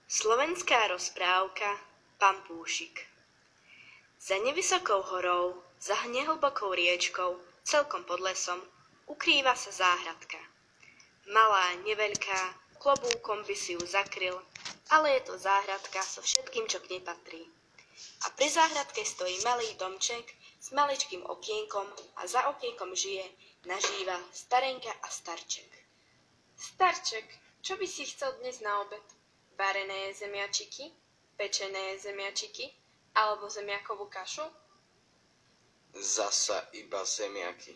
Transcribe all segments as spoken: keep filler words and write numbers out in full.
Slovenská rozprávka Pampúšik. Za nevysokou horou, za nehlbokou riečkou, celkom pod lesom, ukrýva sa záhradka. Malá, neveľká, klobúkom by si ju zakryl, ale je to záhradka so všetkým, čo k nej patrí. A pri záhradke stojí malý domček s maličkým okienkom a za okienkom žije, nažíva starenka a starček. Starček, čo by si chcel dnes na obed? Varené zemiačiky, pečené zemiačiky alebo zemiakovú kašu? Zasa iba zemiaky.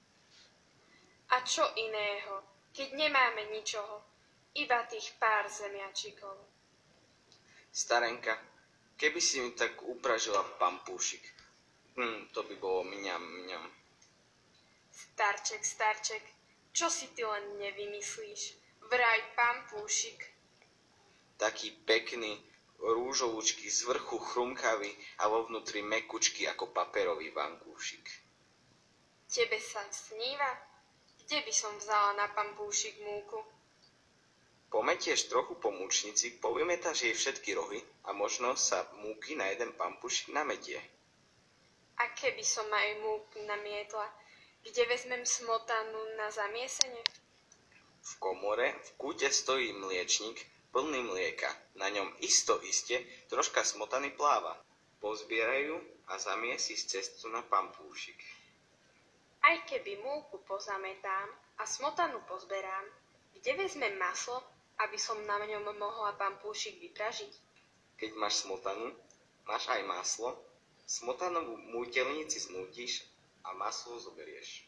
A čo iného, keď nemáme ničoho, iba tých pár zemiačikov? Starenka, keby si mi tak upražila pampúšik, hm, to by bolo mňam, mňam. Starček, starček, čo si ty len nevymyslíš? Vraj pampúšik. Taký pekný, rúžovúčky, z vrchu chrumkavý a vo vnútri mekučky ako paperový vankúšik. Tebe sa sníva? Kde by som vzala na pampúšik múku? Pometieš trochu po múčnici, povymetáš jej všetky rohy a možno sa múky na jeden pampúšik nametie. A keby som aj múku namietla, kde vezmem smotanu na zamiesenie? V komore v kúte stojí mliečnik plný mlieka. Na ňom isto iste troška smotany pláva. Pozbierajú a zamiesi z cestu na pampúšik. Aj keby múku pozametám a smotanu pozberám, kde vezmem maslo, aby som na ňom mohla pampúšik vypražiť? Keď máš smotanu, máš aj maslo, smotanovú mútelnici smútiš a maslo zoberieš.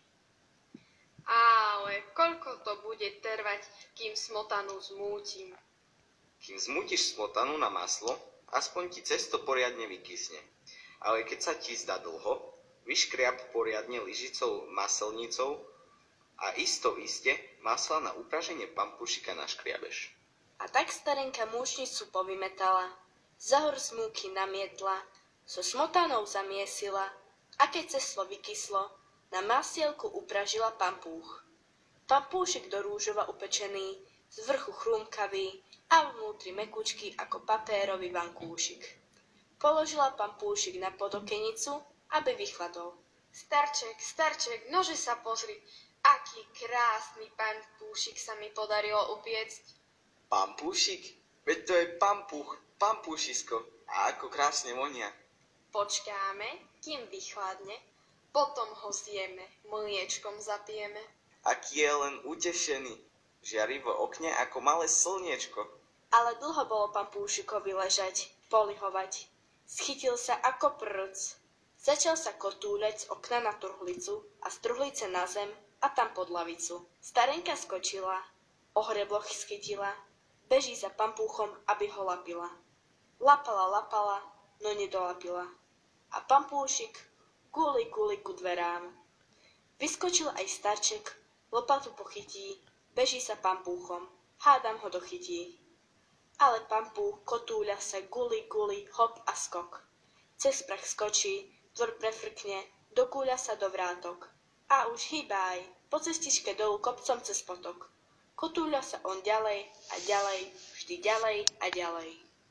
Ale koľko to bude trvať, kým smotanu zmútim? Kým zmútiš smotanu na maslo, aspoň ti cesto poriadne vykysne. Ale keď sa ti zdá dlho, vyškriab poriadne lyžicou maselnicou a isto iste masla na upraženie pampúšika naškriabeš. A tak starenka múčnicu povymetala, za hor z múky namietla, so smotanou zamiesila a keď ceslo vykyslo, na masielku upražila pampúch. Pampúšik do rúžova upečený, z vrchu chrúmkavý a vnútri mekučky ako papérový vankúšik. Položila pampúšik na podokenicu, aby vychladol. Starček, starček, nože sa pozri, aký krásny pampúšik sa mi podarilo upiecť. Pampúšik? Veď to je pampúch, pampúšisko. A ako krásne vonia. Počkáme, kým vychladne, potom ho zjeme, mliečkom zapijeme. Aký je len utešený. Žiari v okne ako malé slniečko. Ale dlho bolo pampúšikovi ležať, polihovať. Schytil sa ako prc. Začal sa kotúľať z okna na truhlicu a z truhlice na zem a tam pod lavicu. Starenka skočila, ohrebloch schytila, beží za pampúchom, aby ho lapila. Lapala, lapala, no nedolapila. A pampúšik guli, guli ku dverám. Vyskočil aj starček, lopatu pochytí, beží sa pampúchom, hádam ho dochytí. Ale pampúch kotúľa sa guli, guli, hop a skok. Cez prach skočí, dvor prefrkne, dokúľa sa do vrátok. A už hýbaj, po cestičke dolu kopcom cez potok. Kotúľa sa on ďalej a ďalej, vždy ďalej a ďalej.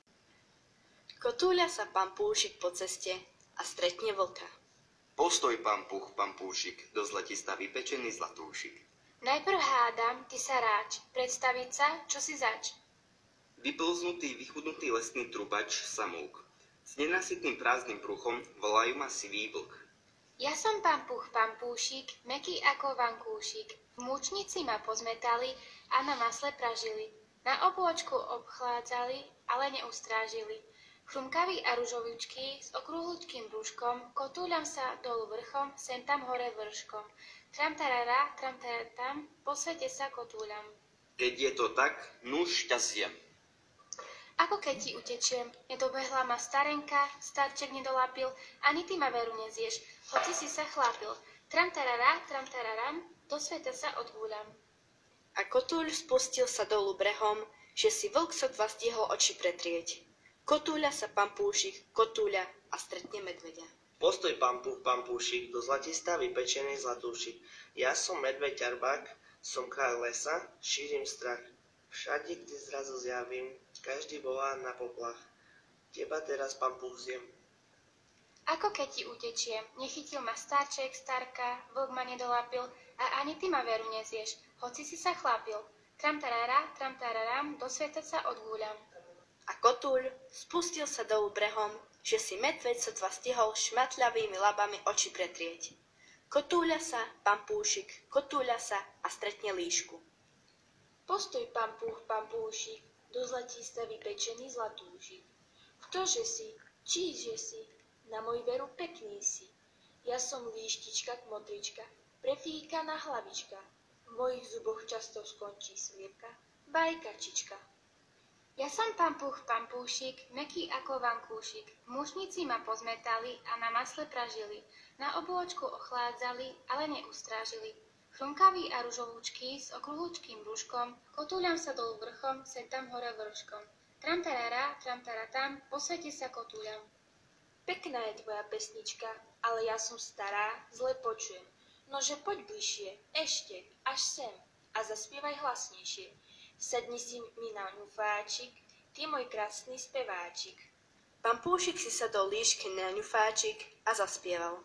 Kotúľa sa pampúšik po ceste a stretne vlka. Postoj, pampúch, pampúšik, do zlatista vypečený zlatúšik. Najprv hádam, ty sa ráč, predstaviť sa, čo si zač. Vyplznutý, vychudnutý lesný trubač samúk. S nenasytným prázdnym bruchom volajú ma sivý vlk. Ja som pampuch pampúšik, mäkký ako vankúšik. V múčnici ma pozmetali a na masle pražili. Na obločku obchádzali, ale neustrážili. Chrumkaví a ružovičky s okrúhlučkým brúškom, kotúľam sa dolu vrchom, sem tam hore vrškom. Tram tarara, tram tam, po svete sa kotúľam. Keď je to tak, nuž ťa zjem. Ako keď ti utečiem, nedobehla ma starenka, starček nedolapil, ani ty ma veru nezieš, hoci si sa chlapil. Tram tarara, tram tararam, do sveta sa odgúľam. A kotúľ spustil sa dolu brehom, že si vlk sotva stihol oči pretrieť. Kotúľa sa pampúšik, kotúľa a stretne medveďa. Postoj, pampúch, pampúšik, do zlatista vypečený zlatúšik. Ja som medveď ťarbák, som kráľ lesa, šírim strach. Všade, kde zrazu zjavím, každý volá na poplach. Teba teraz, pampuch, zjem. Ako keď ti utečiem, nechytil ma starček, starka, vlk ma nedolápil a ani ty ma veru nezieš, hoci si sa chlapil. Tramtarara, tramtararam, do sveta sa odgúľam. A kotúľ spustil sa dolu brehom, že si medveď sotva stihol šmatľavými labami oči pretrieť. Kotúľa sa, pampúšik, kotúľa sa a stretne líšku. Postoj, pampuch, pampúšik, do zlatista vypečený zlatúšik. Ktože si, číže si, na môj veru pekný si. Ja som líštička, kmotrička, prefíkaná hlavička. V mojich zuboch často skončí sliepka, bajkačička. Ja som pampuch, pampúšik, mäkký ako vankúšik. V mušnici ma pozmetali a na masle pražili. Na obôčku ochládzali, ale neustrážili. Chrumkaví a ružovúčky s okruhúčkým brúškom, kotúľam sa dolu vrchom, sem tam hore vrškom. Tramtarara, tramtaratam, po svete sa kotúľam. Pekná je tvoja pesnička, ale ja som stará, zle počujem. Nože poď bližšie, ešte, až sem a zaspievaj hlasnejšie. Sedni si mi na ňufáčik, ty môj krásny speváčik. Pampúšik si sadol líšky na ňufáčik a zaspieval.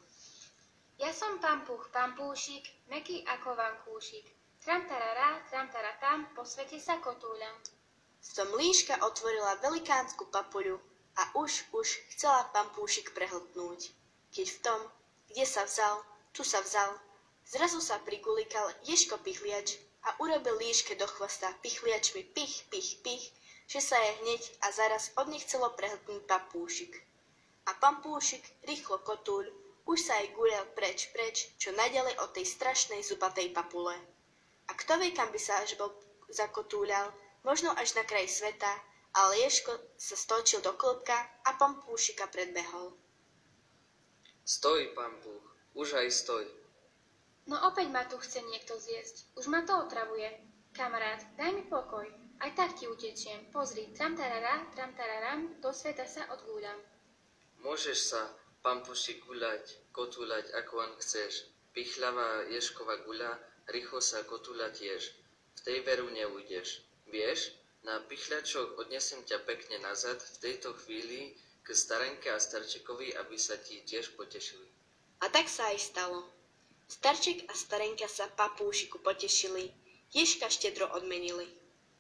Ja som pampuch, pampúšik, mäkký ako vankúšik. Tramtarara, tramtaratam, po svete sa kotúľam. V tom líška otvorila velikánsku papuľu a už, už chcela pampúšik prehltnúť. Keď v tom, kde sa vzal, tu sa vzal, zrazu sa prigulikal ježko pichliač a urobil líške do chvosta pichliačmi pich, pich, pich, že sa je hneď a zaraz od nich chcelo prehltnúť pampúšik. A pampúšik, rýchlo kotúľ, už sa aj gúľal preč, preč, čo naďalej od tej strašnej zubatej papule. A kto vie, kam by sa až bol zakotúľal, možno až na kraj sveta, ale ježko sa stočil do klbka a pampúšika predbehol. Stoj, pampuch, už aj stoj. No opäť ma tu chce niekto zjesť. Už ma to otravuje. Kamarát, daj mi pokoj. Aj tak ti utečiem. Pozri, tramtarara, tramtararam, do sveta sa odgúľam. Môžeš sa, pampušik, guľať, kotúľať, ako len chceš. Pichľavá ježková guľa, rýchlo sa kotúľa tiež. V tej veru neujdeš. Vieš, na pichľačoch odnesem ťa pekne nazad v tejto chvíli k starenke a starčekovi, aby sa ti tiež potešili. A tak sa aj stalo. Starček a starenka sa papúšiku potešili, ježka štedro odmenili.